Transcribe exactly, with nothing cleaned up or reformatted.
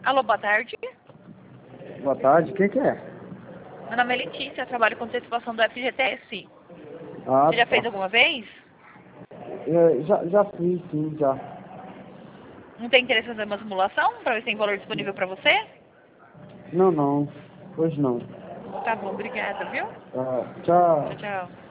Alô, boa tarde. Boa tarde, quem que é? Meu nome é Letícia, eu trabalho com antecipação do F G T S. Ah, Você já tá. fez alguma vez? É, já, já fiz, sim, já. Não tem interesse em fazer uma simulação para ver se tem valor disponível para você? Não, não. Hoje não. Tá bom, obrigada, viu? Tá, tchau. Tchau, tchau.